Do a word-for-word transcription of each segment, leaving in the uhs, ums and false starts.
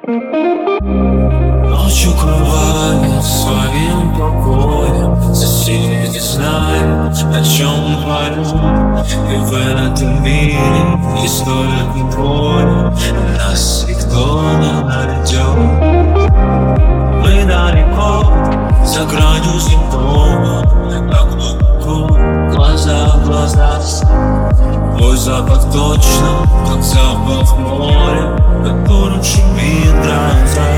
Ночью кровать своим покоем, соседи знают, о чем говорю. И в этом мире есть только боль, нас никто не найдет. Мы далеко, за гранью земного, как глубоко, глаза в глаза. Твой запах точно, как запах моря, которым шумит гроза.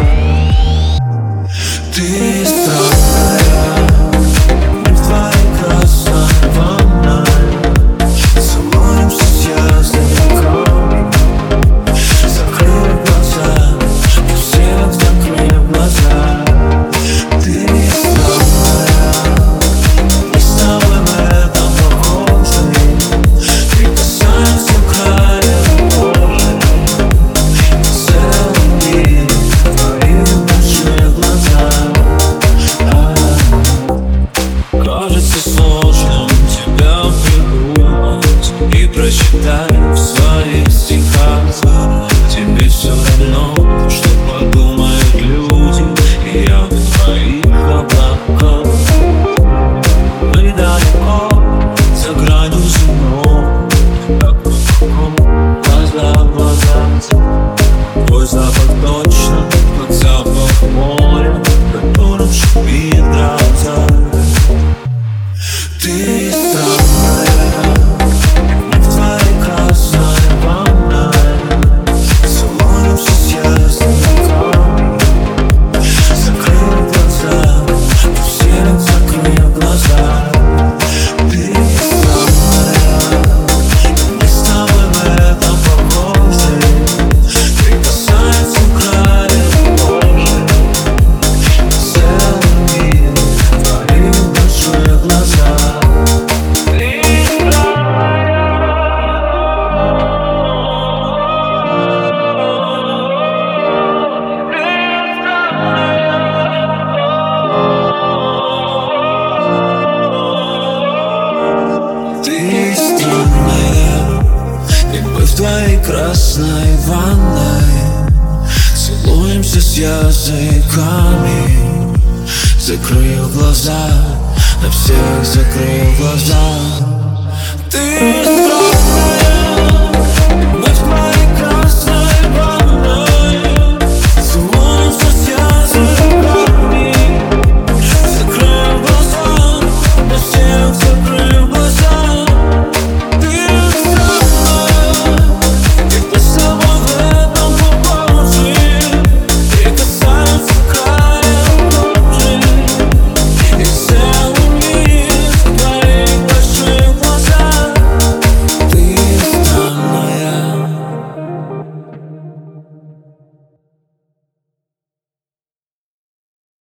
Ты странная, в твоей красной ванной целуемся с ясными кровью. Закрыв глаза, у всех закрыв глаза. Ты странная, мы с тобой в этом похожи. Прикасаемся к краю кожи. Целый мир в твоих больших глазах. Кажется сложным тебя придумать и прочитать в своих стихах. Тебе все равно, что подумают люди, и я в твоих облаках. Мы далеко, за гранью земного, как глубоко, глаза в глаза. Твой запах точно, как запах моря, которым шумит гроза. Ты странная, в твоей красной ванной целуемся с ясными кровью. Закрыв глаза, у всех закрыв глаза. Ты странная, мы с тобой в этом похожи. Прикасаемся к краю кожи. Целый мир в твоих больших глазах. Ты странная, и мы в твоей красной ванной целуемся с языками. Закрыв глаза, на всех закрыв глаза. Ты странная.